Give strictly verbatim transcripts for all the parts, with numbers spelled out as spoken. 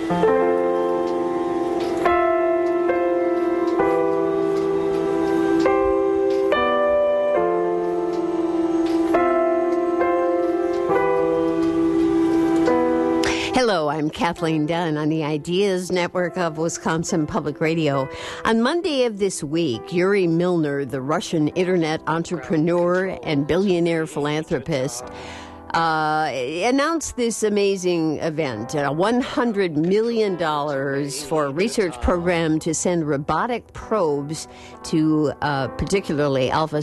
Hello, I'm Kathleen Dunn on the Ideas Network of Wisconsin Public Radio. On Monday of this week, Yuri Milner, the Russian internet entrepreneur and billionaire philanthropist, uh, announced this amazing event, uh, one hundred million dollars for a research program to send robotic probes to uh, particularly Alpha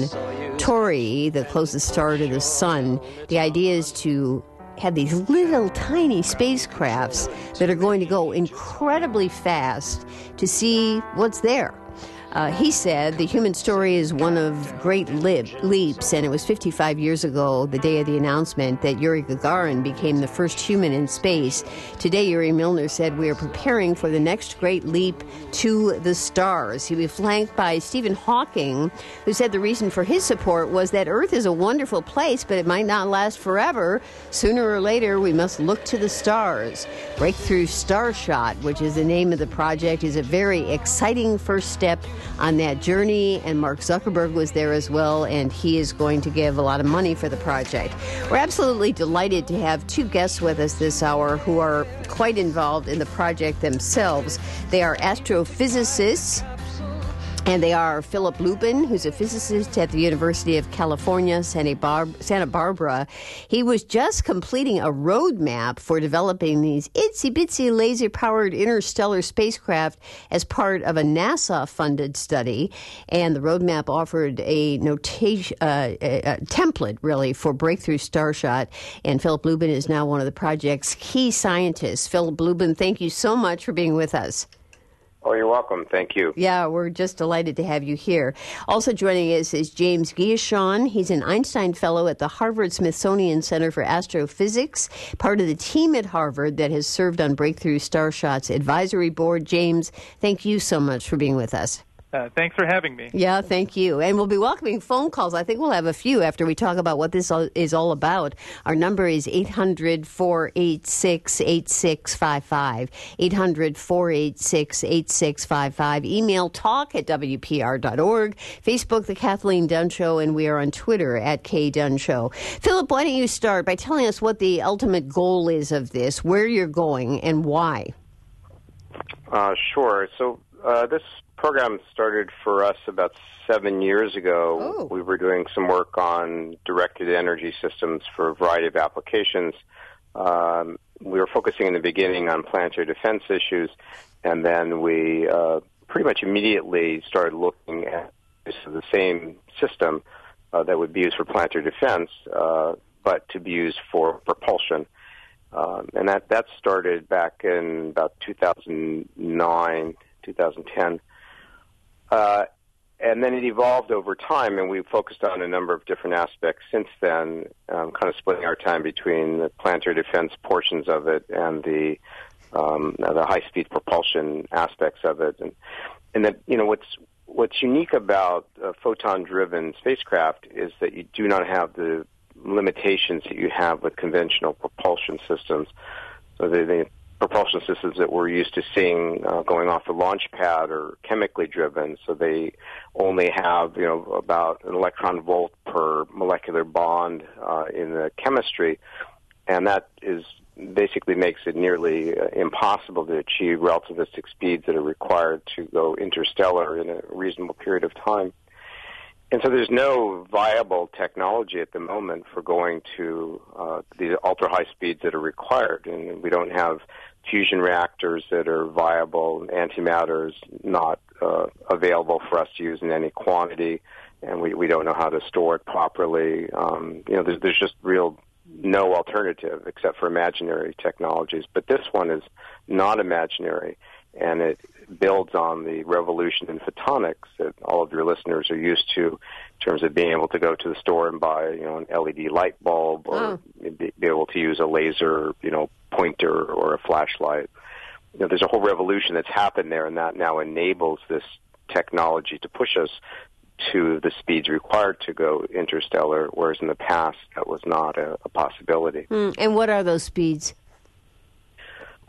Centauri, the closest star to the sun. The idea is to have these little tiny spacecrafts that are going to go incredibly fast to see what's there. Uh, he said the human story is one of great leap, leaps, and it was fifty-five years ago, the day of the announcement, that Yuri Gagarin became the first human in space. Today, Yuri Milner said, we are preparing for the next great leap to the stars. He was flanked by Stephen Hawking, who said the reason for his support was that Earth is a wonderful place, but it might not last forever. Sooner or later, we must look to the stars. Breakthrough Starshot, which is the name of the project, is a very exciting first step on that journey, and Mark Zuckerberg was there as well, and he is going to give a lot of money for the project. We're absolutely delighted to have two guests with us this hour who are quite involved in the project themselves. They are astrophysicists, and they are Philip Lubin, who's a physicist at the University of California, Santa, Bar- Santa Barbara. He was just completing a roadmap for developing these itsy-bitsy laser-powered interstellar spacecraft as part of a NASA-funded study. And the roadmap offered a notation, uh, a, a template, really, for Breakthrough Starshot. And Philip Lubin is now one of the project's key scientists. Philip Lubin, thank you so much for being with us. Oh, you're welcome. Thank you. Yeah, we're just delighted to have you here. Also joining us is James Guillochon. He's an Einstein Fellow at the Harvard-Smithsonian Center for Astrophysics, part of the team at Harvard that has served on Breakthrough Starshot's advisory board. James, thank you so much for being with us. Uh, thanks for having me. Yeah, thank you. And we'll be welcoming phone calls. I think we'll have a few after we talk about what this is all about. Our number is eight hundred, four eight six, eight six five five, eight hundred, four eight six, eight six five five. Email talk at W P R dot org. Facebook, The Kathleen Dunn Show, and we are on Twitter at K Dunn Show. Philip, why don't you start by telling us what the ultimate goal is of this, where you're going, and why? Uh, sure. So uh, this program started for us about seven years ago. Oh. We were doing some work on directed energy systems for a variety of applications. Um, we were focusing in the beginning on planetary defense issues, and then we uh, pretty much immediately started looking at the same system uh, that would be used for planetary defense, uh, but to be used for propulsion. Um, and that, that started back in about two thousand nine, two thousand ten. Uh, and then it evolved over time, and we focused on a number of different aspects since then, um, kind of splitting our time between the planetary defense portions of it and the um, the high-speed propulsion aspects of it. And, and that, you know, what's what's unique about uh, photon-driven spacecraft is that you do not have the limitations that you have with conventional propulsion systems. So the, the propulsion systems that we're used to seeing uh, going off the launch pad are chemically driven, so they only have, you know, about an electron volt per molecular bond uh, in the chemistry, and that is basically makes it nearly uh, impossible to achieve relativistic speeds that are required to go interstellar in a reasonable period of time. And so there's no viable technology at the moment for going to uh, the ultra-high speeds that are required. And we don't have fusion reactors that are viable. Antimatter is not uh, available for us to use in any quantity, and we, we don't know how to store it properly. Um, you know, there's, there's just real no alternative except for imaginary technologies. But this one is not imaginary, and it builds on the revolution in photonics that all of your listeners are used to, in terms of being able to go to the store and buy, you know, an L E D light bulb, or oh. be, be able to use a laser, you know, pointer or a flashlight. You know, there's a whole revolution that's happened there, and that now enables this technology to push us to the speeds required to go interstellar, whereas in the past that was not a, a possibility. Mm, and what are those speeds?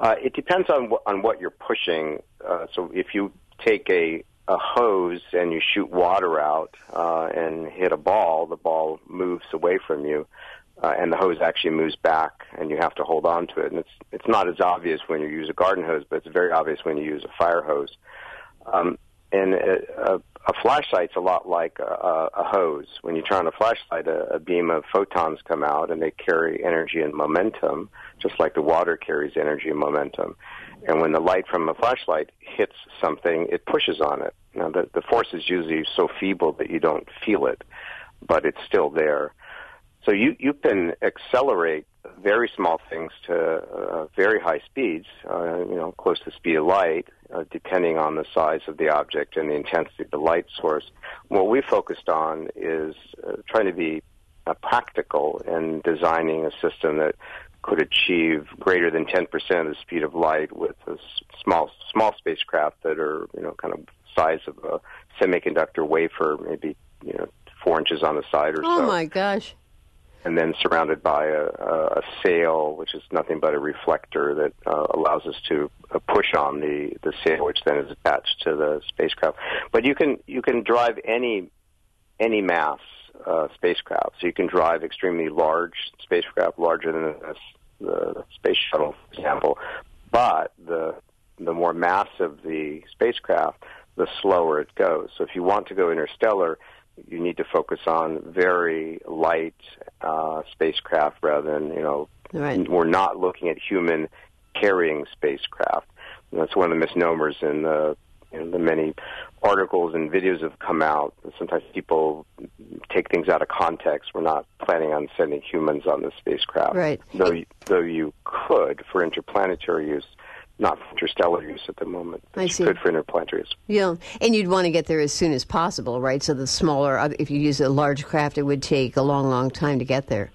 Uh, it depends on wh- on what you're pushing. Uh, so if you take a, a hose and you shoot water out uh, and hit a ball, the ball moves away from you, uh, and the hose actually moves back, and you have to hold on to it. And it's it's not as obvious when you use a garden hose, but it's very obvious when you use a fire hose. Um, and a, a, a flashlight's a lot like a, a hose. When you turn on a flashlight, a, a beam of photons come out, and they carry energy and momentum, just like the water carries energy and momentum. And when the light from a flashlight hits something, it pushes on it. Now, the, the force is usually so feeble that you don't feel it, but it's still there. So you, you can accelerate very small things to uh, very high speeds, uh, you know, close to the speed of light, uh, depending on the size of the object and the intensity of the light source. What we focused on is uh, trying to be uh, practical in designing a system that could achieve greater than ten percent of the speed of light with a small small spacecraft that are, you know, kind of size of a semiconductor wafer, maybe, you know, four inches on the side or oh so. Oh, my gosh. And then surrounded by a, a sail, which is nothing but a reflector that uh, allows us to uh, push on the, the sail, which then is attached to the spacecraft. But you can you can drive any any mass uh, spacecraft. So you can drive extremely large spacecraft, larger than the, the space shuttle, for example. But the the more massive the spacecraft, the slower it goes. So if you want to go interstellar, you need to focus on very light uh, spacecraft rather than, you know, right. We're not looking at human carrying spacecraft. And that's one of the misnomers in the, in the many articles and videos have come out. Sometimes people take things out of context. We're not planning on sending humans on the spacecraft. Right. Though, though you could for interplanetary use. Not for interstellar use at the moment. I see. Good for interplanetary use. Yeah, and you'd want to get there as soon as possible, right? So the smaller, if you use a large craft, it would take a long, long time to get there.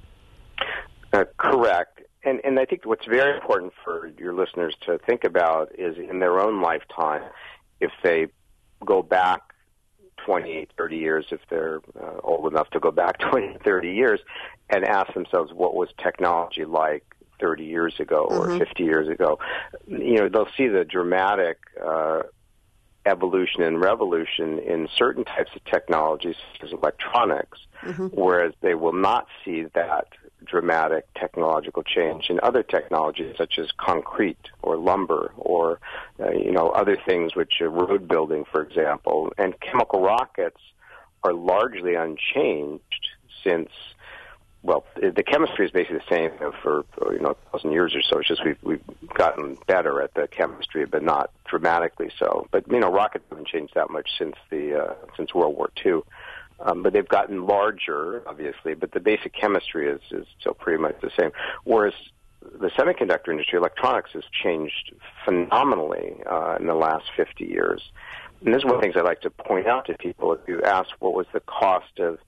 Uh, correct. And and I think what's very important for your listeners to think about is in their own lifetime, if they go back twenty, thirty years, if they're uh, old enough to go back twenty, thirty years, and ask themselves what was technology like thirty years ago or mm-hmm. fifty years ago, you know, they'll see the dramatic uh, evolution and revolution in certain types of technologies, such as electronics, mm-hmm. whereas they will not see that dramatic technological change in other technologies, such as concrete or lumber or, uh, you know, other things which are road building, for example. And chemical rockets are largely unchanged since, well, the chemistry is basically the same for, for you know, a thousand years or so. It's just we've, we've gotten better at the chemistry, but not dramatically so. But, you know, rockets haven't changed that much since the uh, since World War Two. Um, but they've gotten larger, obviously, but the basic chemistry is, is still pretty much the same. Whereas the semiconductor industry, electronics, has changed phenomenally uh, in the last fifty years. And this is one of the things I like to point out to people. If you ask what was the cost of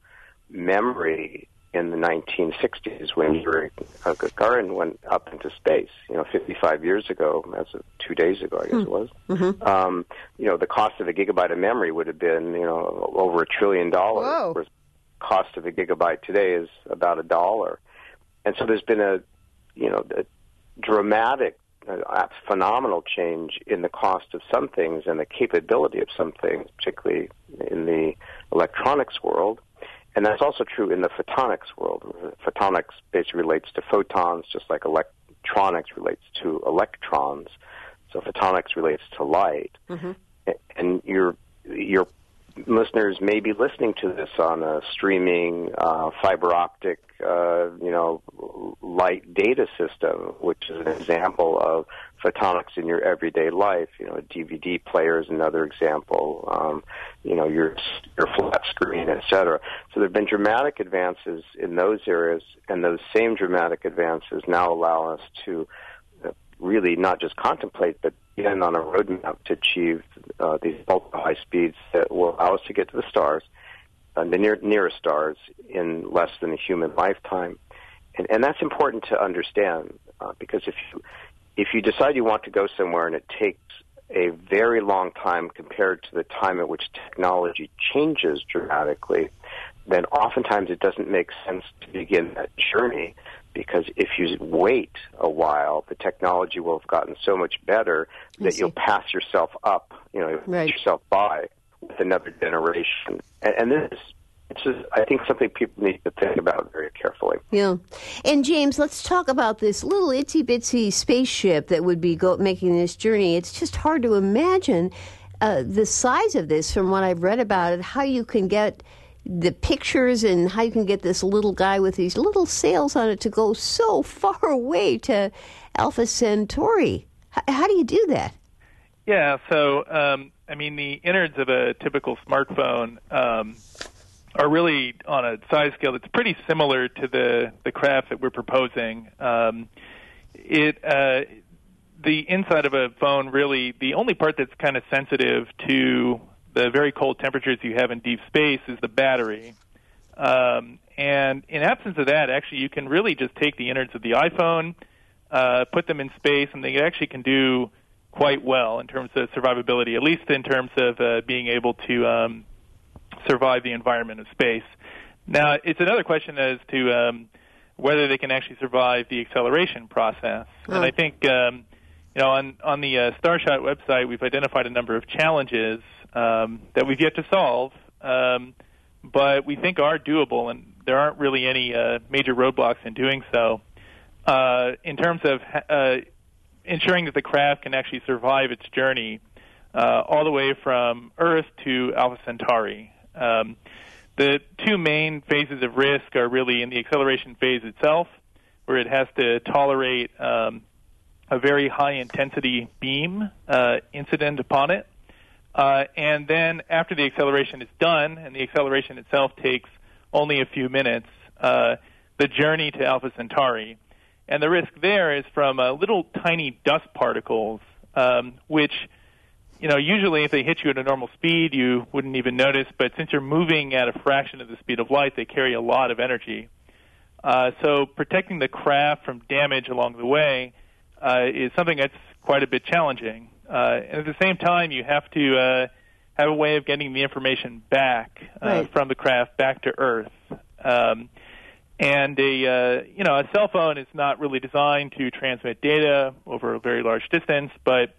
memory in the nineteen sixties when Yuri Gagarin went up into space, you know, fifty-five years ago, as of two days ago, I guess mm. it was. Mm-hmm. Um, you know, the cost of a gigabyte of memory would have been, you know, over a trillion dollars. Whoa. Whereas the cost of a gigabyte today is about a dollar. And so there's been a, you know, a dramatic, uh, phenomenal change in the cost of some things and the capability of some things, particularly in the electronics world. And that's also true in the photonics world. Photonics basically relates to photons, just like electronics relates to electrons. So photonics relates to light. Mm-hmm. And your your listeners may be listening to this on a streaming uh, fiber optic, uh, you know, light data system, which is an example of photonics in your everyday life. You know, a D V D player is another example. Um, you know, your your flat screen, et cetera. So there have been dramatic advances in those areas, and those same dramatic advances now allow us to uh, really not just contemplate, but begin on a roadmap to achieve uh, these ultra high speeds that will allow us to get to the stars, uh, the near, nearest stars, in less than a human lifetime. And, and that's important to understand uh, because if you If you decide you want to go somewhere and it takes a very long time compared to the time at which technology changes dramatically, then oftentimes it doesn't make sense to begin that journey because if you wait a while, the technology will have gotten so much better that you'll pass yourself up, you know, right. yourself by with another generation. And, and this is, it's just, I think, something people need to think about very carefully. Yeah. And, James, let's talk about this little itsy-bitsy spaceship that would be go- making this journey. It's just hard to imagine uh, the size of this from what I've read about it, how you can get the pictures and how you can get this little guy with these little sails on it to go so far away to Alpha Centauri. H- how do you do that? Yeah, so, um, I mean, the innards of a typical smartphone um, are really on a size scale that's pretty similar to the, the craft that we're proposing. Um, it uh, the inside of a phone really, the only part that's kind of sensitive to the very cold temperatures you have in deep space is the battery. Um, and in absence of that, actually, you can really just take the innards of the iPhone, uh, put them in space, and they actually can do quite well in terms of survivability, at least in terms of uh, being able to um, survive the environment of space. Now, it's another question as to um, whether they can actually survive the acceleration process. Oh. And I think, um, you know, on, on the uh, Starshot website, we've identified a number of challenges Um, that we've yet to solve, um, but we think are doable, and there aren't really any uh, major roadblocks in doing so. Uh, in terms of uh, ensuring that the craft can actually survive its journey uh, all the way from Earth to Alpha Centauri. Um, the two main phases of risk are really in the acceleration phase itself, where it has to tolerate um, a very high-intensity beam uh, incident upon it. Uh, and then after the acceleration is done, and the acceleration itself takes only a few minutes, uh, the journey to Alpha Centauri. And the risk there is from uh, little tiny dust particles, um, which, you know, usually if they hit you at a normal speed, you wouldn't even notice. But since you're moving at a fraction of the speed of light, they carry a lot of energy. Uh, so protecting the craft from damage along the way uh, is something that's quite a bit challenging. Uh, and at the same time, you have to uh, have a way of getting the information back uh, right. from the craft back to Earth. Um, and a uh, you know a cell phone is not really designed to transmit data over a very large distance, but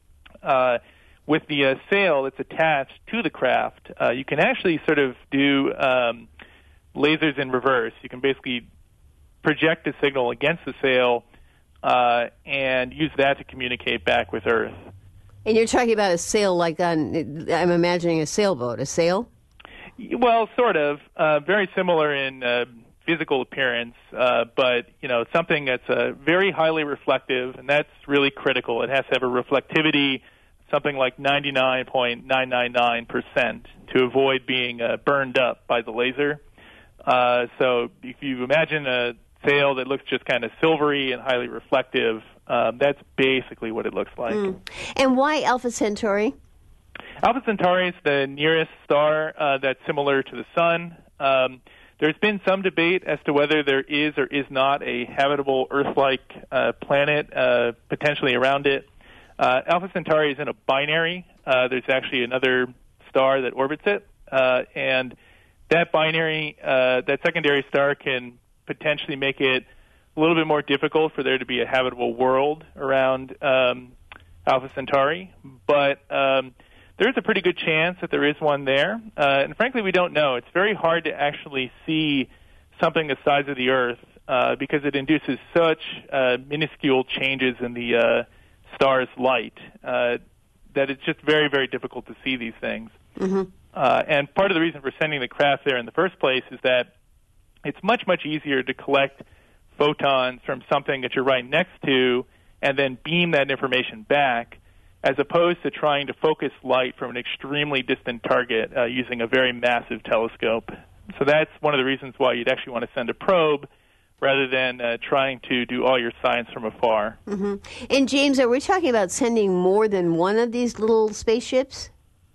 uh, with the uh, sail that's attached to the craft, uh, you can actually sort of do um, lasers in reverse. You can basically project a signal against the sail uh, and use that to communicate back with Earth. And you're talking about a sail like on, I'm imagining a sailboat, a sail? Well, sort of. Uh, very similar in uh, physical appearance, uh, but, you know, something that's uh, very highly reflective, and that's really critical. It has to have a reflectivity, something like ninety-nine point nine nine nine percent to avoid being uh, burned up by the laser. Uh, so if you imagine a sail that looks just kind of silvery and highly reflective, um, that's basically what it looks like. Mm. And why Alpha Centauri? Alpha Centauri is the nearest star uh, that's similar to the Sun. Um, there's been some debate as to whether there is or is not a habitable Earth-like uh, planet uh, potentially around it. Uh, Alpha Centauri is in a binary. Uh, there's actually another star that orbits it, uh, and that binary, uh, that secondary star can potentially make it a little bit more difficult for there to be a habitable world around um, Alpha Centauri. But um, there is a pretty good chance that there is one there. Uh, and frankly, we don't know. It's very hard to actually see something the size of the Earth uh, because it induces such uh, minuscule changes in the uh, star's light uh, that it's just very, very difficult to see these things. Mm-hmm. Uh, and part of the reason for sending the craft there in the first place is that it's much, much easier to collect photons from something that you're right next to and then beam that information back, as opposed to trying to focus light from an extremely distant target uh, using a very massive telescope. So that's one of the reasons why you'd actually want to send a probe rather than uh, trying to do all your science from afar. Mm-hmm. And, James, are we talking about sending more than one of these little spaceships?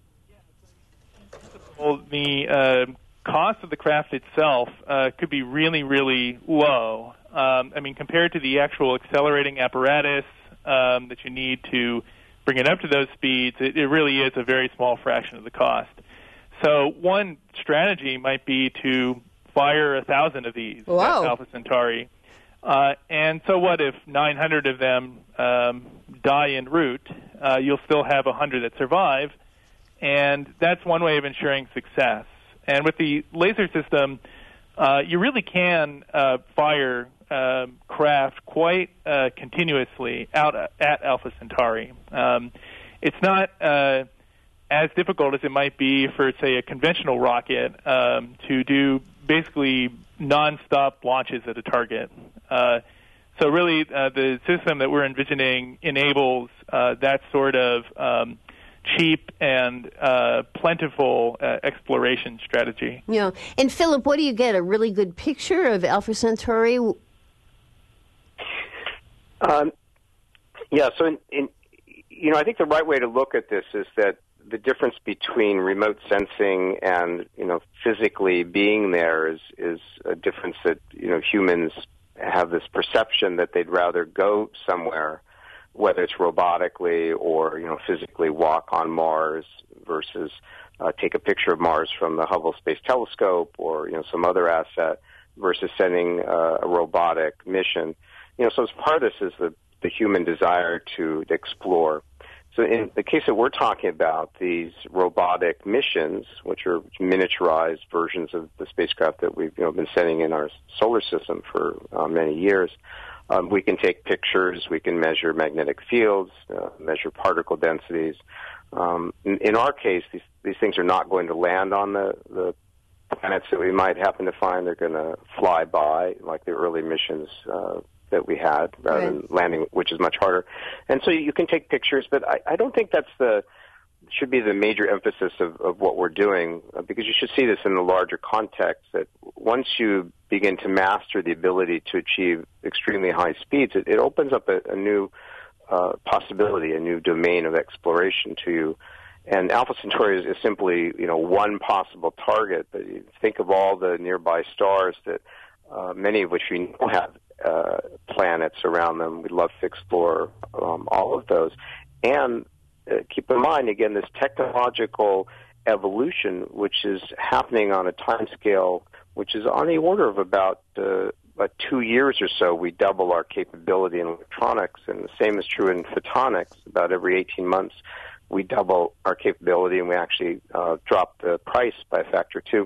Well, the uh, cost of the craft itself uh, could be really, really low. Um, I mean, compared to the actual accelerating apparatus um, that you need to bring it up to those speeds, it, it really is a very small fraction of the cost. So one strategy might be to fire a thousand of these Wow. at Alpha Centauri. Uh, and so what if nine hundred of them um, die en route? Uh, you'll still have one hundred that survive, and that's one way of ensuring success. And with the laser system, uh, you really can uh, fire uh, craft quite uh, continuously out at Alpha Centauri. Um, it's not uh, as difficult as it might be for, say, a conventional rocket um, to do basically nonstop launches at a target. Uh, so really, uh, the system that we're envisioning enables uh, that sort of um, cheap and uh, plentiful uh, exploration strategy. Yeah. And Philip, what do you get? A really good picture of Alpha Centauri? Um, yeah. So, in, in, you know, I think the right way to look at this is that the difference between remote sensing and, you know, physically being there is, is a difference that, you know, humans have this perception that they'd rather go somewhere, whether it's robotically or, you know, physically walk on Mars versus uh, take a picture of Mars from the Hubble Space Telescope or, you know, some other asset versus sending uh, a robotic mission. You know, so as part of this is the, the human desire to, to explore. So in the case that we're talking about, these robotic missions, which are miniaturized versions of the spacecraft that we've you know, been sending in our solar system for uh, many years, um, we can take pictures, we can measure magnetic fields, uh, measure particle densities. Um, in, in our case, these, these things are not going to land on the, the planets that we might happen to find. They're going to fly by, like the early missions uh that we had, rather right. than landing, which is much harder. And so you can take pictures, but I, I don't think that's the should be the major emphasis of, of what we're doing, uh, because you should see this in the larger context that once you begin to master the ability to achieve extremely high speeds, it, it opens up a, a new uh, possibility, a new domain of exploration to you. And Alpha Centauri is, is simply, you know, one possible target. But you think of all the nearby stars that uh, many of which we know have Uh, planets around them. We'd love to explore um, all of those. And uh, keep in mind, again, this technological evolution, which is happening on a time scale which is on the order of about, uh, about two years or so. We double our capability in electronics, and the same is true in photonics. About every eighteen months, we double our capability, and we actually uh, drop the price by a factor two.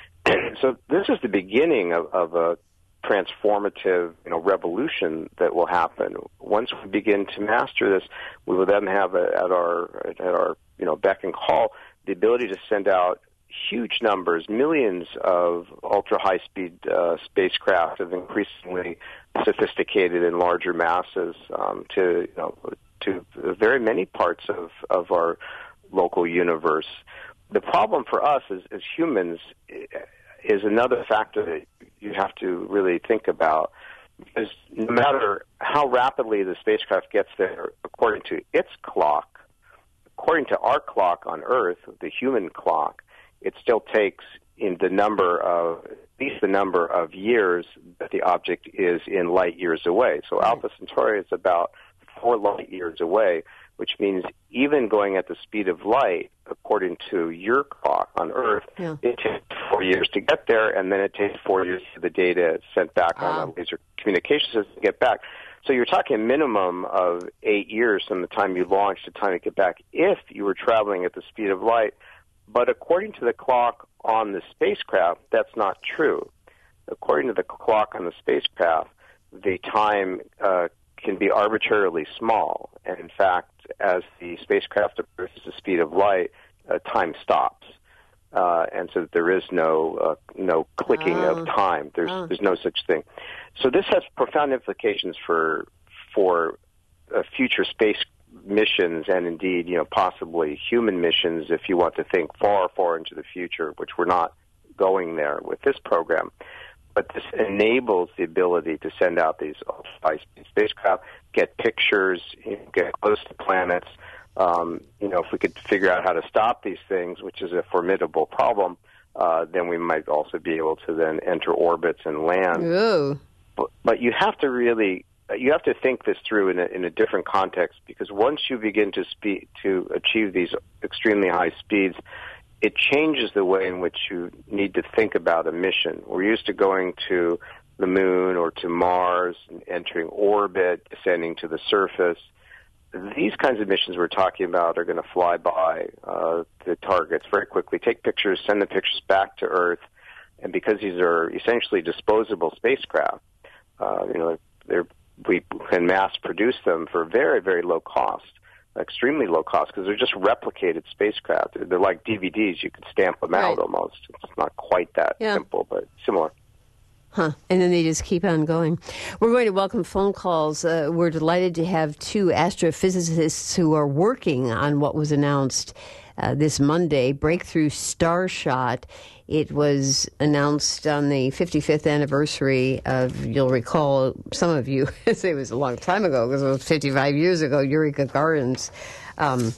So this is the beginning of, of a transformative, you know, revolution that will happen. Once we begin to master this, we will then have a, at our at our you know beck and call the ability to send out huge numbers, millions of ultra high speed uh, spacecraft of increasingly sophisticated and larger masses um, to you know to very many parts of of our local universe. The problem for us as, as humans is another factor that you have to really think about, because no matter how rapidly the spacecraft gets there according to its clock, according to our clock on Earth, the human clock, it still takes in the number of, at least the number of years that the object is in light years away. So right. Alpha Centauri is about four light years away, which means even going at the speed of light, according to your clock on Earth, yeah. it takes four years to get there, and then it takes four years for the data sent back wow. on a laser communication system to get back. So you're talking a minimum of eight years from the time you launch to the time you get back if you were traveling at the speed of light. But according to the clock on the spacecraft, that's not true. According to the clock on the spacecraft, the time uh, can be arbitrarily small. And in fact, as the spacecraft approaches the speed of light, uh, time stops. Uh, and so there is no uh, no clicking oh. of time. There's oh. there's no such thing. So this has profound implications for for uh, future space missions, and indeed, you know, possibly human missions if you want to think far, far into the future, which we're not going there with this program. But this enables the ability to send out these high-speed spacecraft, get pictures, you know, get close to planets. Um, you know, if we could figure out how to stop these things, which is a formidable problem, uh, then we might also be able to then enter orbits and land. Ooh. But, but you have to really, you have to think this through in a, in a different context, because once you begin to speed, to achieve these extremely high speeds, it changes the way in which you need to think about a mission. We're used to going to the moon or to Mars, entering orbit, descending to the surface. These kinds of missions we're talking about are going to fly by uh, the targets very quickly, take pictures, send the pictures back to Earth, and because these are essentially disposable spacecraft, uh, you know, they're, we can mass produce them for very, very low cost, extremely low cost, because they're just replicated spacecraft. They're like D V Ds; you can stamp them right. out almost. It's not quite that yeah. simple, but similar. Huh. And then they just keep on going. We're going to welcome phone calls. Uh, we're delighted to have two astrophysicists who are working on what was announced uh, this Monday, Breakthrough Starshot. It was announced on the fifty-fifth anniversary of, you'll recall, some of you, it was a long time ago, because it was fifty-five years ago, Yuri Gagarin's um,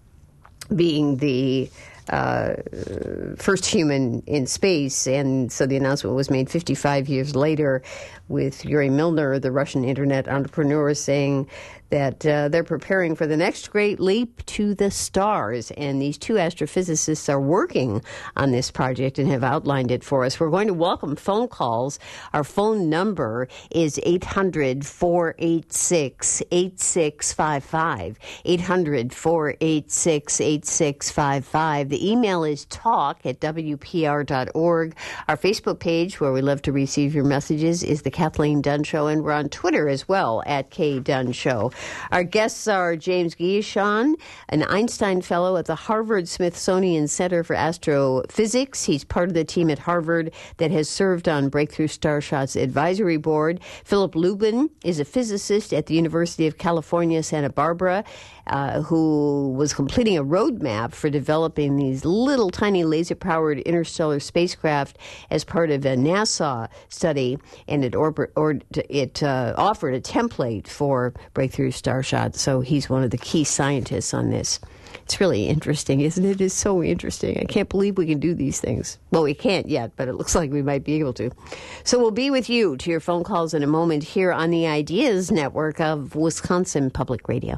being the Uh, first human in space, and so the announcement was made fifty-five years later with Yuri Milner, the Russian internet entrepreneur, saying that uh, they're preparing for the next great leap to the stars, and these two astrophysicists are working on this project and have outlined it for us. We're going to welcome phone calls. Our phone number is eight hundred, four eight six, eight six five five, eight hundred, four eight six, eight six five five. The email is talk at W P R dot org. Our Facebook page, where we love to receive your messages, is The Kathleen Dunn Show, and we're on Twitter as well, at K Dunn Show. Our guests are James Guillochon, an Einstein Fellow at the Harvard-Smithsonian Center for Astrophysics. He's part of the team at Harvard that has served on Breakthrough Starshot's advisory board. Philip Lubin is a physicist at the University of California, Santa Barbara, uh, who was completing a roadmap for developing these little tiny laser-powered interstellar spacecraft as part of a NASA study, and it, or, or, it uh, offered a template for Breakthrough Starshot, so he's one of the key scientists on this. It's really interesting, isn't it? It's so interesting. I can't believe we can do these things. Well, we can't yet, but it looks like we might be able to. So we'll be with you to your phone calls in a moment here on the Ideas Network of Wisconsin Public Radio.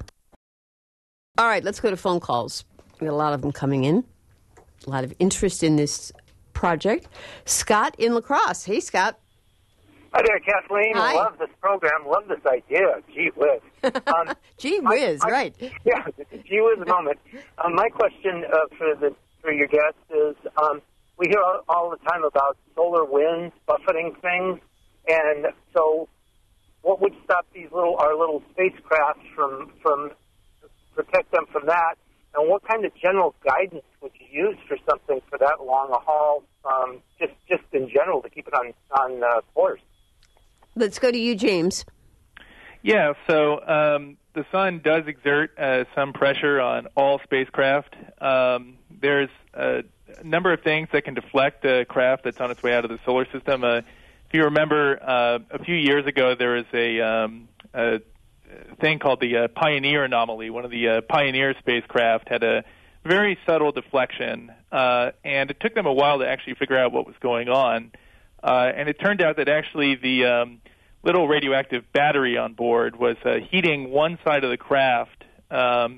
All right, let's go to phone calls. We got a lot of them coming in. A lot of interest in this project. Scott in La Crosse. Hey, Scott. Hi there, Kathleen. Hi. Love this program. Love this idea. Gee whiz. Um, Gee whiz, I, I, right. Yeah, gee whiz moment. Um, my question uh, for the for your guest is, um, we hear all, all the time about solar winds buffeting things, and so what would stop these little our little spacecraft from from protect them from that? And what kind of general guidance would you use for something for that long a haul, um, just just in general, to keep it on on uh, course? Let's go to you, James. Yeah, so um, the sun does exert uh, some pressure on all spacecraft. Um, there's a number of things that can deflect a craft that's on its way out of the solar system. Uh, if you remember, uh, a few years ago, there was a, um, a thing called the uh, Pioneer anomaly. One of the uh, Pioneer spacecraft had a very subtle deflection, uh, and it took them a while to actually figure out what was going on. Uh, and it turned out that actually the um, little radioactive battery on board was uh, heating one side of the craft um,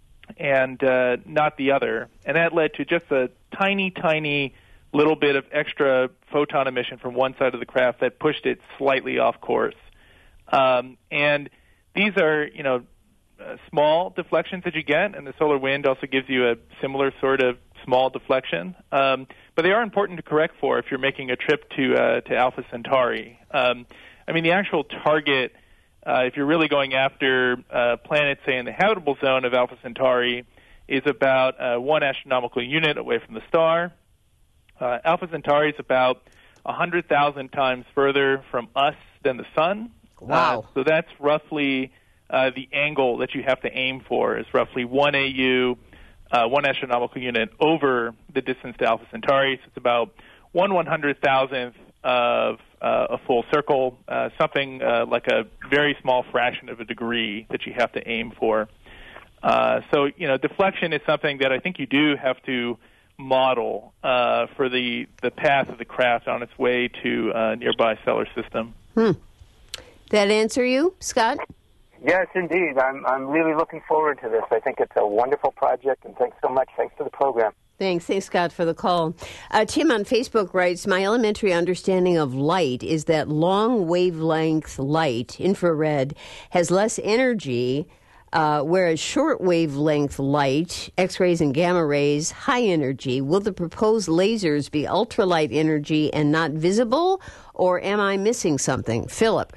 and uh, not the other. And that led to just a tiny, tiny little bit of extra photon emission from one side of the craft that pushed it slightly off course. Um, and these are, you know, uh, small deflections that you get, and the solar wind also gives you a similar sort of small deflection. Um, but they are important to correct for if you're making a trip to uh, to Alpha Centauri. Um, I mean, the actual target, uh, if you're really going after uh, planets, say, in the habitable zone of Alpha Centauri, is about uh, one astronomical unit away from the star. Uh, Alpha Centauri is about one hundred thousand times further from us than the Sun. Wow. Uh, so that's roughly uh, the angle that you have to aim for, is roughly one A U, uh, one astronomical unit over the distance to Alpha Centauri. So it's about one one hundred thousandth of uh, a full circle, uh, something uh, like a very small fraction of a degree that you have to aim for. Uh, so, you know, deflection is something that I think you do have to model uh, for the, the path of the craft on its way to a nearby stellar system. Hmm. That answer you, Scott? Yes, indeed. I'm I'm really looking forward to this. I think it's a wonderful project, and thanks so much. Thanks for the program. Thanks. Thanks, Scott, for the call. Uh, Tim on Facebook writes, my elementary understanding of light is that long wavelength light, infrared, has less energy, uh, whereas short wavelength light, X-rays and gamma rays, high energy. Will the proposed lasers be ultralight energy and not visible, or am I missing something? Philip.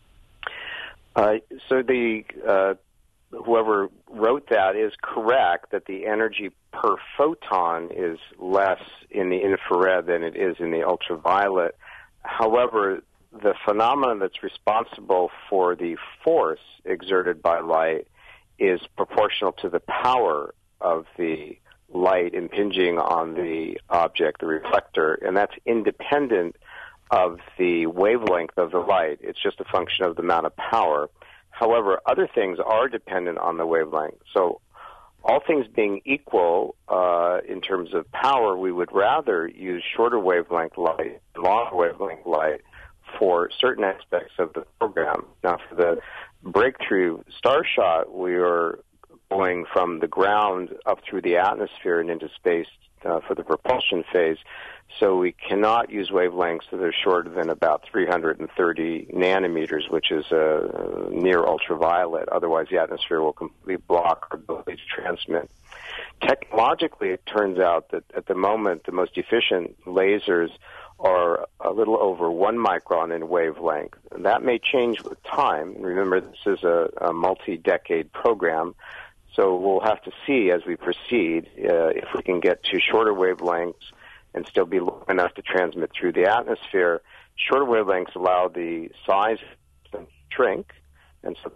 Uh, so the uh, whoever wrote that is correct that the energy per photon is less in the infrared than it is in the ultraviolet. However, the phenomenon that's responsible for the force exerted by light is proportional to the power of the light impinging on the object, the reflector, and that's independent of the wavelength of the light. It's just a function of the amount of power. However, other things are dependent on the wavelength. So all things being equal uh, in terms of power, we would rather use shorter wavelength light, longer wavelength light for certain aspects of the program. Now, for the breakthrough Starshot, we are going from the ground up through the atmosphere and into space uh, for the propulsion phase. So we cannot use wavelengths that are shorter than about three hundred thirty nanometers, which is uh, near ultraviolet. Otherwise, the atmosphere will completely block our ability to transmit. Technologically, it turns out that at the moment, the most efficient lasers are a little over one micron in wavelength. And that may change with time. Remember, this is a, a multi-decade program. So we'll have to see as we proceed uh, if we can get to shorter wavelengths and still be low enough to transmit through the atmosphere. Shorter wavelengths allow the size to shrink, and so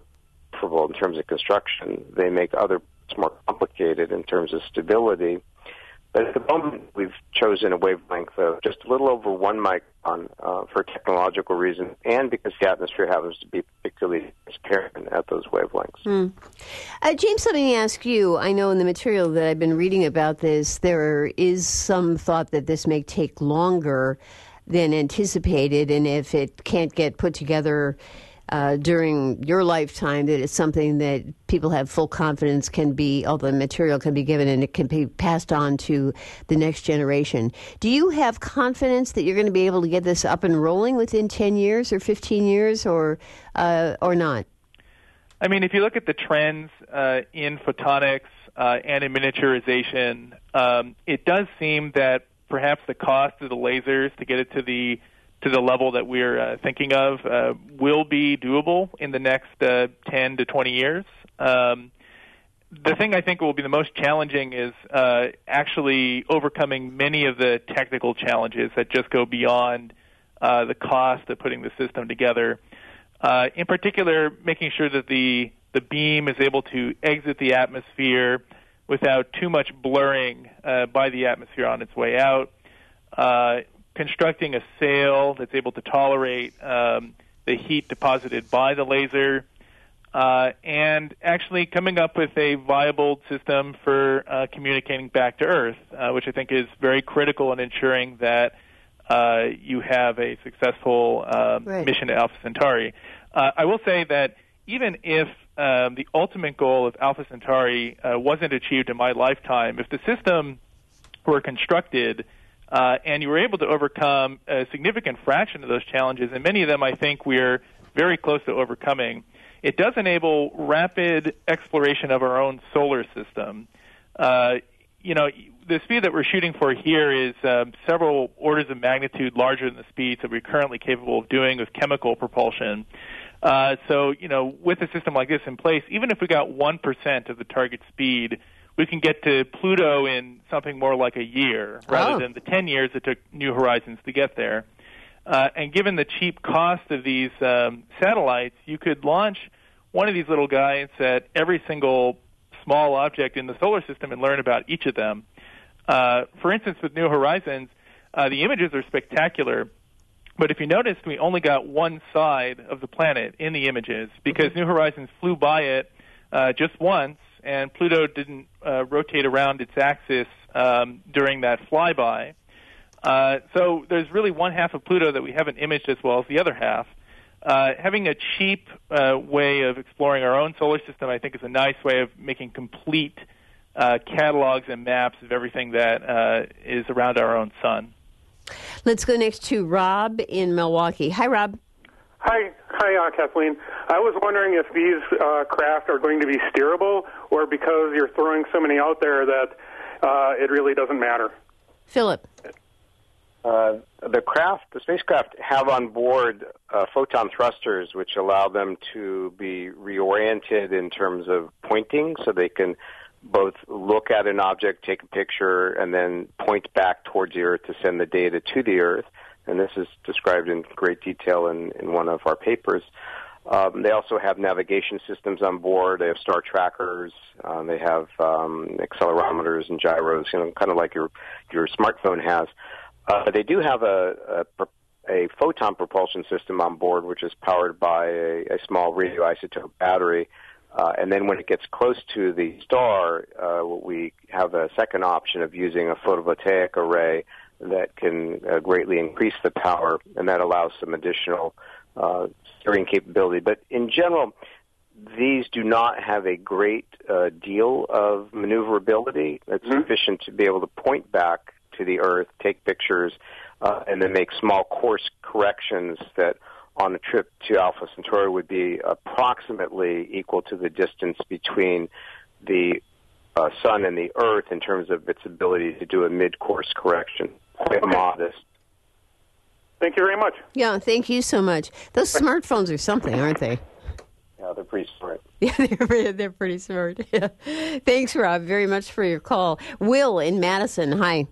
in terms of construction, they make other parts more complicated in terms of stability. But at the moment, we've chosen a wavelength of just a little over one micron uh, for technological reasons, and because the atmosphere happens to be particularly transparent at those wavelengths. Mm. Uh, James, let me ask you, I know in the material that I've been reading about this, there is some thought that this may take longer than anticipated, and if it can't get put together Uh, during your lifetime, that it's something that people have full confidence can be, all the material can be given and it can be passed on to the next generation. Do you have confidence that you're going to be able to get this up and rolling within ten years or fifteen years or uh, or not? I mean, if you look at the trends uh, in photonics uh, and in miniaturization, um, it does seem that perhaps the cost of the lasers to get it to the to the level that we're uh, thinking of uh, will be doable in the next uh, ten to twenty years. Um, the thing I think will be the most challenging is uh, actually overcoming many of the technical challenges that just go beyond uh, the cost of putting the system together. Uh, in particular, making sure that the, the beam is able to exit the atmosphere without too much blurring uh, by the atmosphere on its way out. Uh, constructing a sail that's able to tolerate um, the heat deposited by the laser, uh, and actually coming up with a viable system for uh, communicating back to Earth, uh, which I think is very critical in ensuring that uh, you have a successful um, right. mission to Alpha Centauri. Uh, I will say that even if um, the ultimate goal of Alpha Centauri uh, wasn't achieved in my lifetime, if the system were constructed Uh, and you were able to overcome a significant fraction of those challenges, and many of them I think we're very close to overcoming. It does enable rapid exploration of our own solar system. Uh, you know, the speed that we're shooting for here is um, several orders of magnitude larger than the speeds that we're currently capable of doing with chemical propulsion. Uh, so, you know, with a system like this in place, even if we got one percent of the target speed, we can get to Pluto in something more like a year rather oh. than the ten years it took New Horizons to get there. Uh, and given the cheap cost of these um, satellites, you could launch one of these little guys at every single small object in the solar system and learn about each of them. Uh, for instance, with New Horizons, uh, the images are spectacular, but if you noticed, we only got one side of the planet in the images because mm-hmm. New Horizons flew by it uh, just once, and Pluto didn't uh, rotate around its axis um, during that flyby. Uh, so there's really one half of Pluto that we haven't imaged as well as the other half. Uh, having a cheap uh, way of exploring our own solar system, I think, is a nice way of making complete uh, catalogs and maps of everything that uh, is around our own sun. Let's go next to Rob in Milwaukee. Hi, Rob. Hi, hi, uh, Kathleen. I was wondering if these uh, craft are going to be steerable, or because you're throwing so many out there that uh, it really doesn't matter. Philip. Uh, the craft, the spacecraft, have on board uh, photon thrusters, which allow them to be reoriented in terms of pointing, so they can both look at an object, take a picture, and then point back towards the Earth to send the data to the Earth. And this is described in great detail in, in one of our papers. Um, they also have navigation systems on board. They have star trackers. Uh, they have um, accelerometers and gyros, you know, kind of like your your smartphone has. Uh, they do have a, a a photon propulsion system on board, which is powered by a, a small radioisotope battery. Uh, and then when it gets close to the star, uh, we have a second option of using a photovoltaic array that can uh, greatly increase the power, and that allows some additional uh, steering capability. But in general, these do not have a great uh, deal of maneuverability. It's mm-hmm. sufficient to be able to point back to the Earth, take pictures, uh, and then make small course corrections that on a trip to Alpha Centauri would be approximately equal to the distance between the uh, Sun and the Earth in terms of its ability to do a mid-course correction. Quite okay. modest. Thank you very much. Yeah, thank you so much. Those smartphones are something, aren't they? Yeah, they're pretty smart. Yeah, they're, they're pretty smart. Yeah. Thanks, Rob, very much for your call. Will in Madison, hi.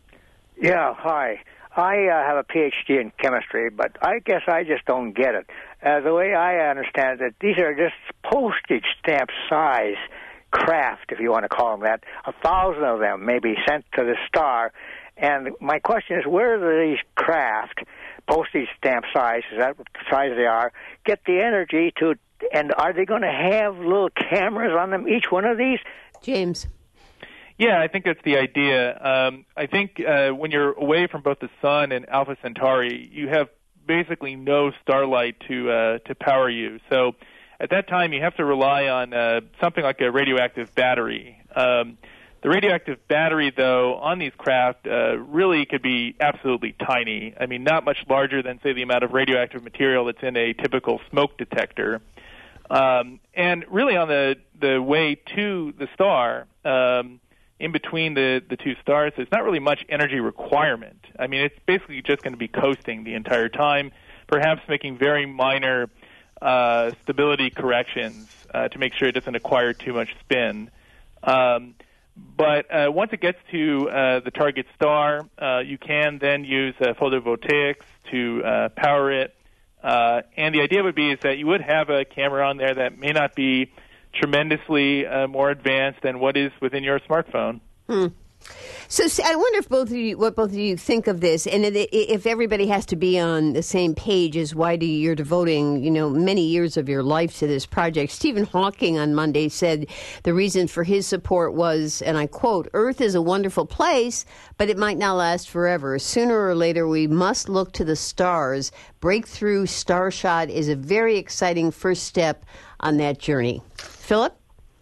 Yeah, hi. I uh, have a P H D in chemistry, but I guess I just don't get it. Uh, the way I understand it, these are just postage stamp size craft, if you want to call them that. A thousand of them may be sent to the star. And my question is, where do these craft, postage stamp size, is that what size they are, get the energy to, and are they going to have little cameras on them, each one of these? James. Yeah, I think that's the idea. Um, I think uh, when you're away from both the Sun and Alpha Centauri, you have basically no starlight to uh, to power you. So at that time, you have to rely on uh, something like a radioactive battery. Um, the radioactive battery, though, on these craft uh, really could be absolutely tiny. I mean, not much larger than, say, the amount of radioactive material that's in a typical smoke detector. Um, and really on the, the way to the star, um, in between the, the two stars, there's not really much energy requirement. I mean, it's basically just going to be coasting the entire time, perhaps making very minor uh, stability corrections uh, to make sure it doesn't acquire too much spin. Um, but uh, once it gets to uh, the target star, uh, you can then use uh, photovoltaics to uh, power it. Uh, and the idea would be is that you would have a camera on there that may not be tremendously uh, more advanced than what is within your smartphone. Hmm. So, so I wonder if both of you, what both of you think of this, and if everybody has to be on the same page as why do you're devoting, you know, many years of your life to this project. Stephen Hawking on Monday said the reason for his support was, and I quote, "Earth is a wonderful place, but it might not last forever. Sooner or later, we must look to the stars. Breakthrough Starshot is a very exciting first step on that journey." Philip?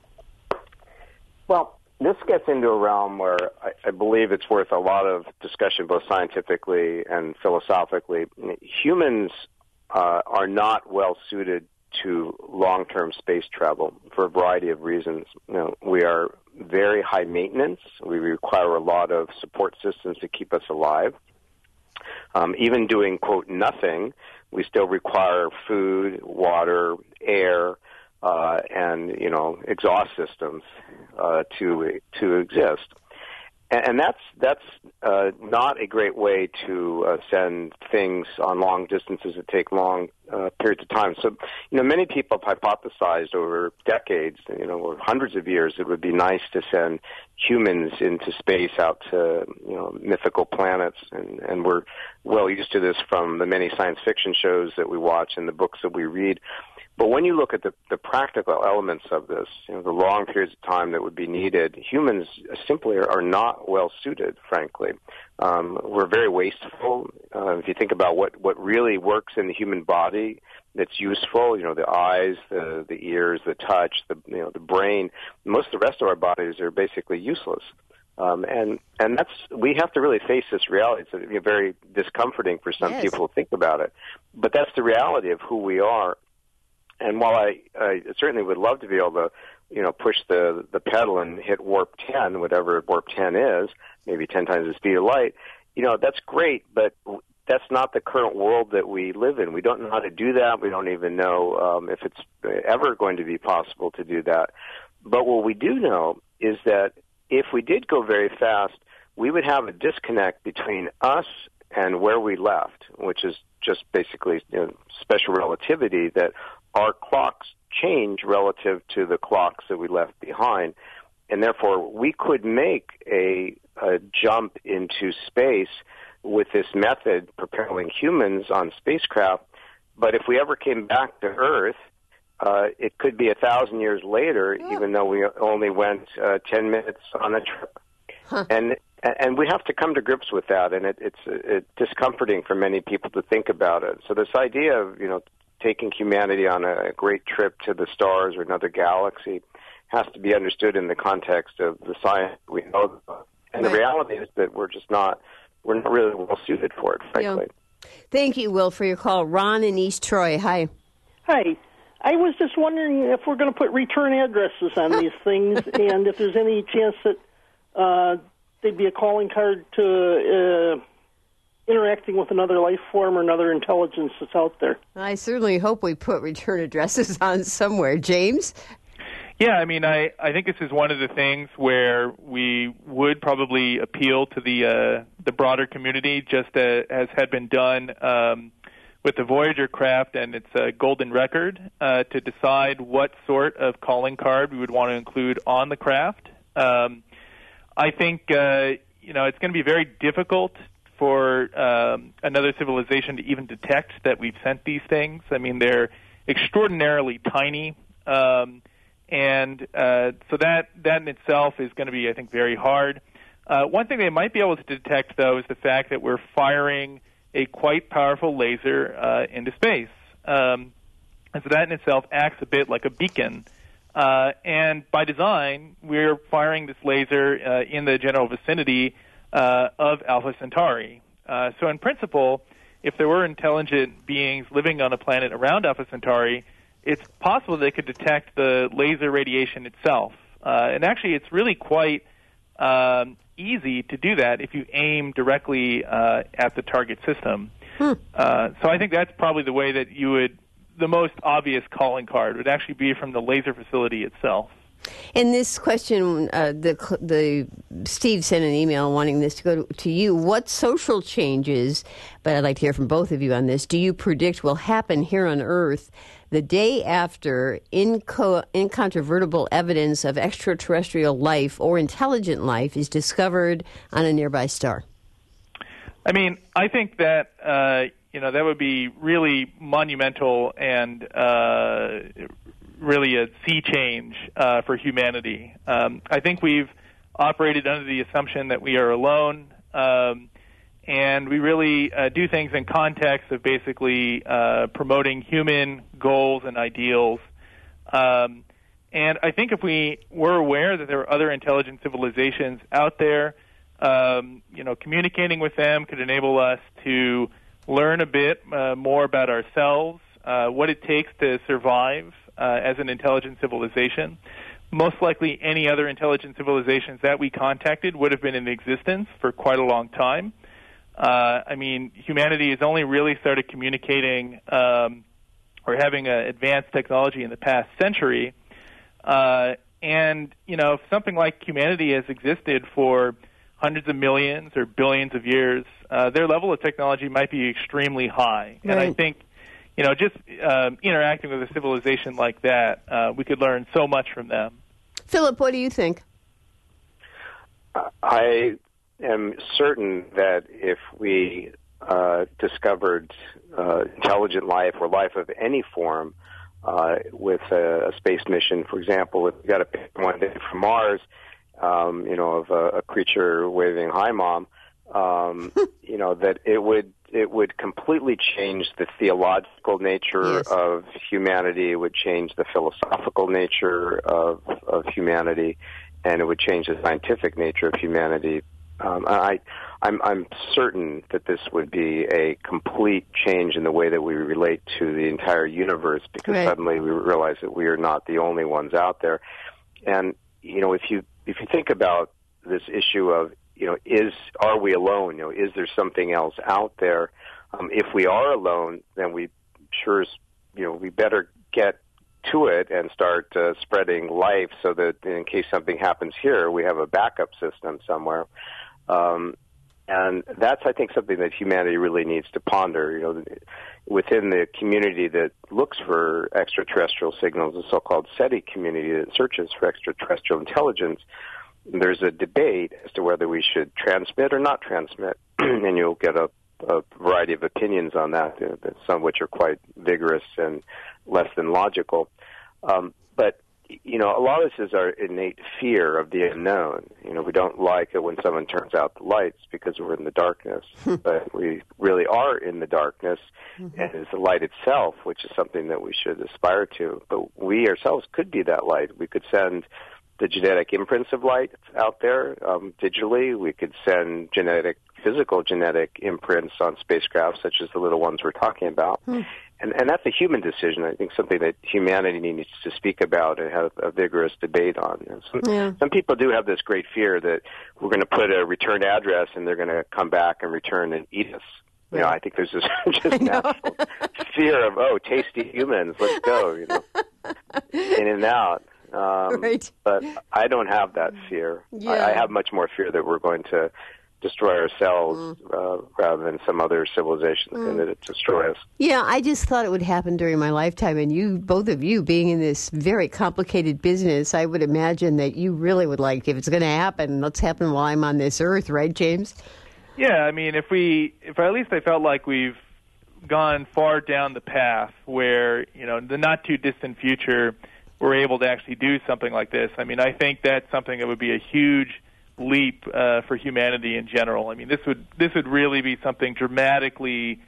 Well, this gets into a realm where I, I believe it's worth a lot of discussion, both scientifically and philosophically. Humans uh, are not well suited to long-term space travel for a variety of reasons. You know, we are very high maintenance. We require a lot of support systems to keep us alive. Um, even doing, quote, nothing, we still require food, water, air, Uh, and, you know, exhaust systems uh, to to exist. And, and that's that's uh, not a great way to uh, send things on long distances that take long uh, periods of time. So, you know, many people have hypothesized over decades, you know, or hundreds of years, it would be nice to send humans into space out to, you know, mythical planets. And, and we're well used to this from the many science fiction shows that we watch and the books that we read. But when you look at the, the practical elements of this, you know, the long periods of time that would be needed, humans simply are, are not well suited, frankly. Um, we're very wasteful. Uh, if you think about what, what really works in the human body that's useful, you know, the eyes, the, the ears, the touch, the, you know, the brain, most of the rest of our bodies are basically useless. Um, and and that's we have to really face this reality. It's you know, very discomforting for some Yes. people to think about it, but that's the reality of who we are. And while I, I certainly would love to be able to, you know, push the the pedal and hit warp ten, whatever warp ten is, maybe ten times the speed of light, you know, that's great, but that's not the current world that we live in. We don't know how to do that. We don't even know um, if it's ever going to be possible to do that. But what we do know is that if we did go very fast, we would have a disconnect between us and where we left, which is just basically you know, special relativity, that our clocks change relative to the clocks that we left behind. And therefore, we could make a, a jump into space with this method propelling humans on spacecraft. But if we ever came back to Earth, uh, it could be a thousand years later, yeah. even though we only went uh, ten minutes on a trip. Huh. And and we have to come to grips with that, and it, it's it, discomforting for many people to think about it. So this idea of you know taking humanity on a great trip to the stars or another galaxy has to be understood in the context of the science we know about. And right. the reality is that we're just not we're not really well suited for it, frankly. Yeah. Thank you, Will, for your call. Ron in East Troy, hi. Hi. I was just wondering if we're going to put return addresses on these things, and if there's any chance that uh, they'd be a calling card to uh, interacting with another life form or another intelligence that's out there. I certainly hope we put return addresses on somewhere. James? Yeah, I mean, I, I think this is one of the things where we would probably appeal to the uh, the broader community, just uh, as had been done um, with the Voyager craft and its uh, golden record, uh, to decide what sort of calling card we would want to include on the craft. Um, I think, uh, you know, it's going to be very difficult for um, another civilization to even detect that we've sent these things. I mean, they're extraordinarily tiny. Um, And uh, so that, that in itself is going to be, I think, very hard. Uh, one thing they might be able to detect, though, is the fact that we're firing a quite powerful laser uh, into space. Um, and so that in itself acts a bit like a beacon. Uh, and by design, we're firing this laser uh, in the general vicinity uh, of Alpha Centauri. Uh, so in principle, if there were intelligent beings living on a planet around Alpha Centauri, it's possible they could detect the laser radiation itself. Uh, and actually, it's really quite um, easy to do that if you aim directly uh, at the target system. Hmm. Uh, so I think that's probably the way that you would, the most obvious calling card would actually be from the laser facility itself. And this question, uh, the the Steve sent an email wanting this to go to, to you. What social changes, but I'd like to hear from both of you on this, do you predict will happen here on Earth the day after inco- incontrovertible evidence of extraterrestrial life or intelligent life is discovered on a nearby star? I mean, I think that, uh, you know, that would be really monumental and uh, really a sea change uh, for humanity. Um, I think we've operated under the assumption that we are alone, um, and we really uh, do things in context of basically uh, promoting human goals and ideals. Um, and I think if we were aware that there are other intelligent civilizations out there, um, you know, communicating with them could enable us to learn a bit uh, more about ourselves, uh, what it takes to survive uh, as an intelligent civilization. Most likely any other intelligent civilizations that we contacted would have been in existence for quite a long time. Uh, I mean, humanity has only really started communicating um, or having uh, advanced technology in the past century. Uh, and, you know, if something like humanity has existed for hundreds of millions or billions of years, uh, their level of technology might be extremely high. Right. And I think, you know, just um, interacting with a civilization like that, uh, we could learn so much from them. Philip, what do you think? I am certain that if we uh, discovered uh, intelligent life or life of any form uh, with a, a space mission. For example, if we got a picture one day from Mars, um, you know, of a, a creature waving "Hi, Mom," um, you know, that it would it would completely change the theological nature yes. of humanity. It would change the philosophical nature of of humanity, and it would change the scientific nature of humanity. Um, I, I'm, I'm certain that this would be a complete change in the way that we relate to the entire universe, because right. suddenly we realize that we are not the only ones out there. And you know, if you if you think about this issue of, you know, is are we alone? You know, is there something else out there? Um, if we are alone, then we sure, you know, we better get to it and start uh, spreading life, so that in case something happens here, we have a backup system somewhere. Um, and that's, I think, something that humanity really needs to ponder. You know, within the community that looks for extraterrestrial signals, the so-called SETI community that searches for extraterrestrial intelligence, there's a debate as to whether we should transmit or not transmit, and you'll get a, a variety of opinions on that, some of which are quite vigorous and less than logical. Um, but you know, a lot of this is our innate fear of the unknown. You know, we don't like it when someone turns out the lights because we're in the darkness, but we really are in the darkness, mm-hmm. and it's the light itself, which is something that we should aspire to. But we ourselves could be that light. We could send the genetic imprints of light out there um, digitally. We could send genetic, physical genetic imprints on spacecraft, such as the little ones we're talking about. Hmm. And, and that's a human decision. I think something that humanity needs to speak about and have a vigorous debate on. Some, yeah. some people do have this great fear that we're going to put a return address and they're going to come back and return and eat us. You know, I think there's this just natural fear of, oh, tasty humans, let's go, you know, in and out. Um, right. But I don't have that fear. Yeah. I, I have much more fear that we're going to destroy ourselves mm. uh, rather than some other civilization mm. that it destroy us. Yeah, I just thought it would happen during my lifetime. And you, both of you, being in this very complicated business, I would imagine that you really would like, if it's going to happen, let's happen while I'm on this earth, right, James? Yeah, I mean, if we, if at least I felt like we've gone far down the path where, you know, the not too distant future, we're able to actually do something like this. I mean, I think that's something that would be a huge leap uh, for humanity in general. I mean, this would this would really be something dramatically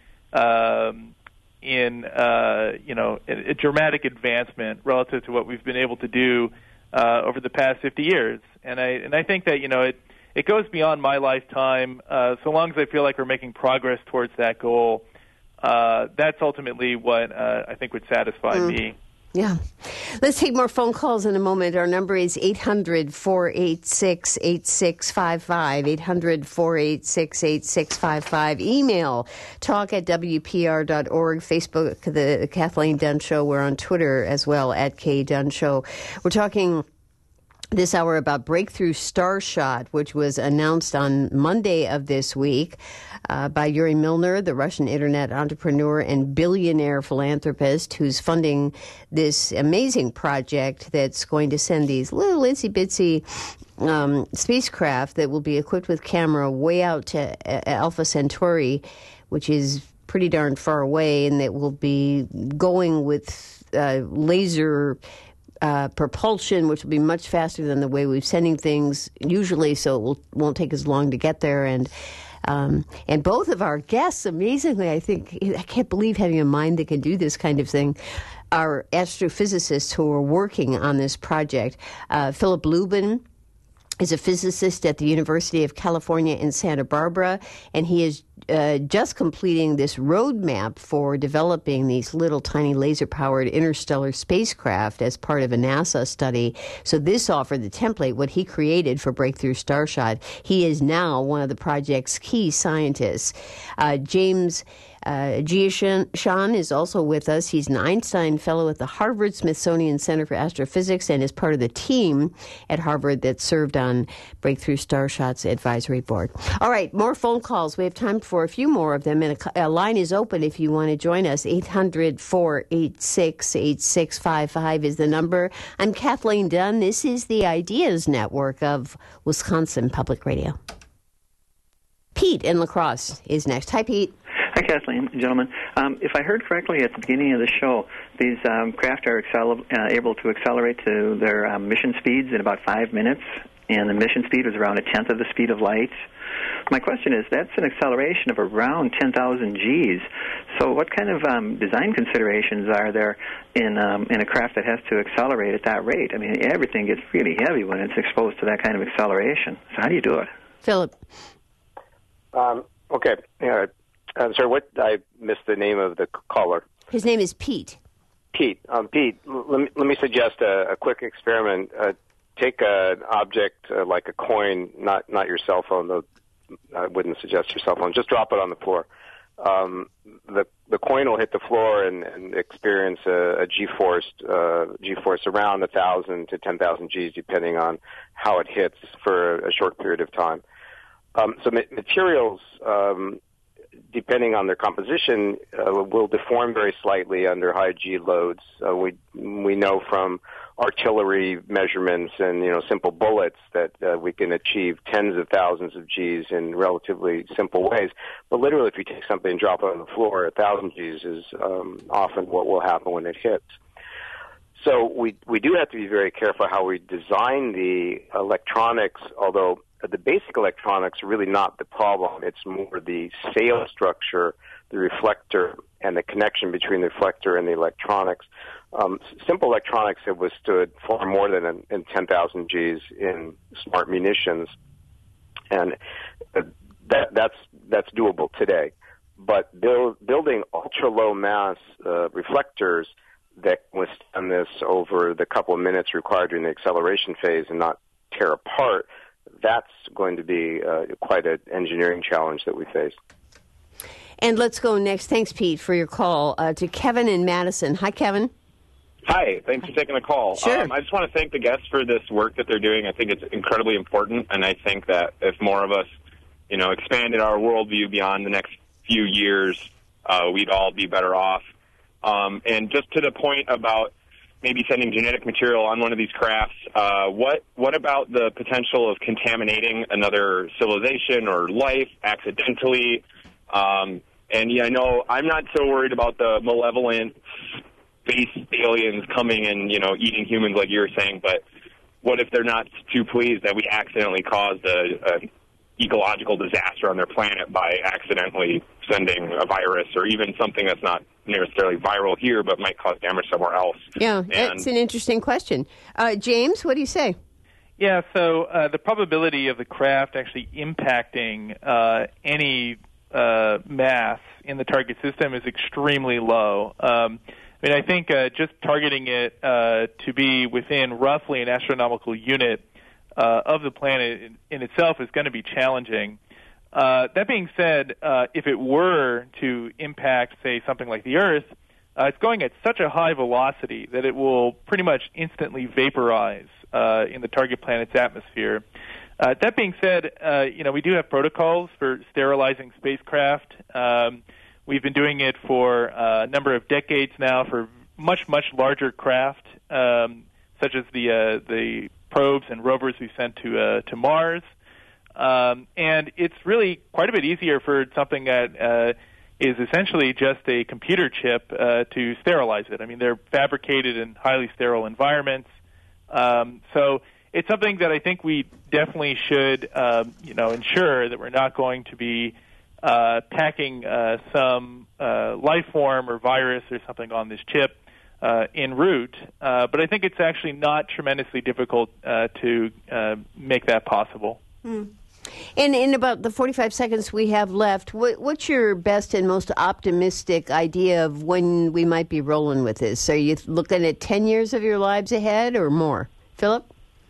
um, in uh, you know a, a dramatic advancement relative to what we've been able to do uh, over the past fifty years. And I and I think that you know it it goes beyond my lifetime. Uh, so long as I feel like we're making progress towards that goal, uh, that's ultimately what uh, I think would satisfy mm. me. Yeah. Let's take more phone calls in a moment. Our number is eight hundred, four eight six, eight six five five, eight hundred, four eight six, eight six five five. Email, talk at W P R dot org. Facebook, The Kathleen Dunn Show. We're on Twitter as well, at K Dunn Show. We're talking this hour about Breakthrough Starshot, which was announced on Monday of this week uh, by Yuri Milner, the Russian internet entrepreneur and billionaire philanthropist who's funding this amazing project that's going to send these little itsy-bitsy um, spacecraft that will be equipped with camera way out to uh, Alpha Centauri, which is pretty darn far away, and that will be going with uh, laser Uh, propulsion, which will be much faster than the way we're sending things usually, so it will, won't take as long to get there. And um, and both of our guests, amazingly, I think, I can't believe having a mind that can do this kind of thing, are astrophysicists who are working on this project. Uh, Philip Lubin is a physicist at the University of California in Santa Barbara, and he is uh, just completing this roadmap for developing these little tiny laser-powered interstellar spacecraft as part of a NASA study. So this offered the template, what he created for Breakthrough Starshot. He is now one of the project's key scientists. Uh, James Uh, Giashan is also with us. He's an Einstein Fellow at the Harvard Smithsonian Center for Astrophysics and is part of the team at Harvard that served on Breakthrough Starshot's advisory board. All right, more phone calls. We have time for a few more of them, and a, a line is open if you want to join us. eight hundred, four eight six, eight six five five is the number. I'm Kathleen Dunn. This is the Ideas Network of Wisconsin Public Radio. Pete in La Crosse is next. Hi, Pete. Hi, Kathleen, gentlemen. Um, if I heard correctly at the beginning of the show, these um, craft are accel- uh, able to accelerate to their um, mission speeds in about five minutes, and the mission speed was around a tenth of the speed of light. My question is, that's an acceleration of around ten thousand Gs. So what kind of um, design considerations are there in um, in a craft that has to accelerate at that rate? I mean, everything gets really heavy when it's exposed to that kind of acceleration. So how do you do it? Philip. Um, okay. Yeah. I'm sorry, what? I missed the name of the caller. His name is Pete. Pete. Um, Pete, l- let me, let me suggest a, a quick experiment. Uh, take an object uh, like a coin, not not your cell phone, though I wouldn't suggest your cell phone. Just drop it on the floor. Um, the the coin will hit the floor and, and experience a, a G-force uh, G-force around one thousand to ten thousand Gs, depending on how it hits for a short period of time. Um, so ma- materials, um, depending on their composition, uh, will deform very slightly under high G loads. Uh, we we know from artillery measurements and you know simple bullets that uh, we can achieve tens of thousands of Gs in relatively simple ways. But literally, if you take something and drop it on the floor, a thousand Gs is um, often what will happen when it hits. So we we do have to be very careful how we design the electronics, although the basic electronics are really not the problem. It's more the sail structure, the reflector, and the connection between the reflector and the electronics. Um, simple electronics have withstood far more than in, in ten thousand Gs in smart munitions, and uh, that, that's that's doable today. But build, building ultra-low mass uh, reflectors that can withstand this over the couple of minutes required during the acceleration phase and not tear apart, that's going to be uh, quite an engineering challenge that we face. And let's go next. Thanks, Pete, for your call uh, to Kevin in Madison. Hi, Kevin. Hi. Thanks for taking the call. Sure. Um, I just want to thank the guests for this work that they're doing. I think it's incredibly important, and I think that if more of us, you know, expanded our worldview beyond the next few years, uh, we'd all be better off. Um, and just to the point about maybe sending genetic material on one of these crafts, uh, what what about the potential of contaminating another civilization or life accidentally? Um, and yeah, I know I'm not so worried about the malevolent space aliens coming and, you know, eating humans like you were saying, but what if they're not too pleased that we accidentally caused a, a ecological disaster on their planet by accidentally sending a virus or even something that's not necessarily viral here but might cause damage somewhere else? Yeah, and, that's an interesting question. Uh, James, what do you say? Yeah, so uh, the probability of the craft actually impacting uh, any uh, mass in the target system is extremely low. Um, I mean, I think uh, just targeting it uh, to be within roughly an astronomical unit uh, of the planet in, in itself is going to be challenging. Uh, that being said, uh, if it were to impact, say, something like the Earth, uh, it's going at such a high velocity that it will pretty much instantly vaporize uh, in the target planet's atmosphere. Uh, that being said, uh, you know, we do have protocols for sterilizing spacecraft. Um, we've been doing it for uh, a number of decades now for much, much larger craft, um, such as the uh, the probes and rovers we sent to uh, to Mars. Um, and it's really quite a bit easier for something that uh, is essentially just a computer chip uh, to sterilize it. I mean, they're fabricated in highly sterile environments. Um, so it's something that I think we definitely should, um, you know, ensure that we're not going to be uh, packing uh, some uh, life form or virus or something on this chip uh, en route. Uh, but I think it's actually not tremendously difficult uh, to uh, make that possible. Hmm. And in about the forty-five seconds we have left, what, what's your best and most optimistic idea of when we might be rolling with this? Are you looking at ten years of your lives ahead or more? Philip?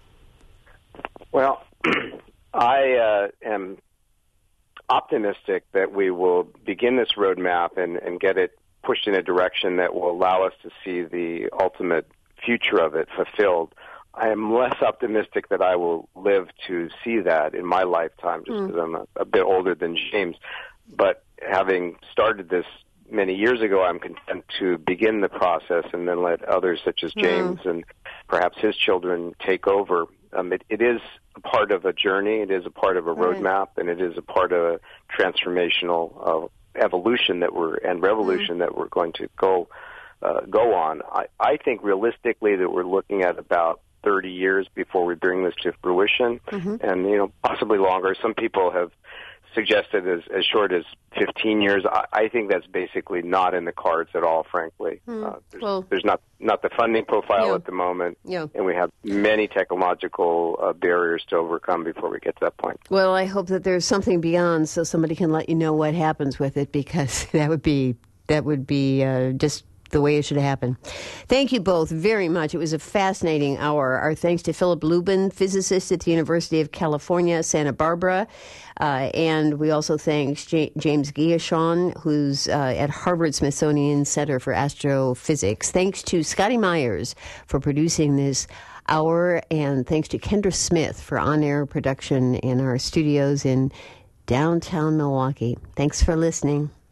Well, I uh, am optimistic that we will begin this roadmap and, and get it pushed in a direction that will allow us to see the ultimate future of it fulfilled. I am less optimistic that I will live to see that in my lifetime, just because mm. I'm a, a bit older than James. But having started this many years ago, I'm content to begin the process and then let others, such as James mm. and perhaps his children, take over. Um, it, it is a part of a journey. It is a part of a roadmap, right. and it is a part of a transformational uh, evolution that we're and revolution mm-hmm. that we're going to go uh, go on. I, I think realistically that we're looking at about thirty years before we bring this to fruition, mm-hmm. and you know possibly longer. Some people have suggested as, as short as fifteen years. I, I think that's basically not in the cards at all, frankly. Mm. Uh, there's, well, there's not, not the funding profile yeah. at the moment, yeah. and we have many technological uh, barriers to overcome before we get to that point. Well, I hope that there's something beyond so somebody can let you know what happens with it, because that would be, that would be uh, just the way it should happen. Thank you both very much. It was a fascinating hour. Our thanks to Philip Lubin, physicist at the University of California, Santa Barbara. Uh, and we also thank J- James Guillochon, who's uh, at Harvard-Smithsonian Center for Astrophysics. Thanks to Scotty Myers for producing this hour. And thanks to Kendra Smith for on-air production in our studios in downtown Milwaukee. Thanks for listening.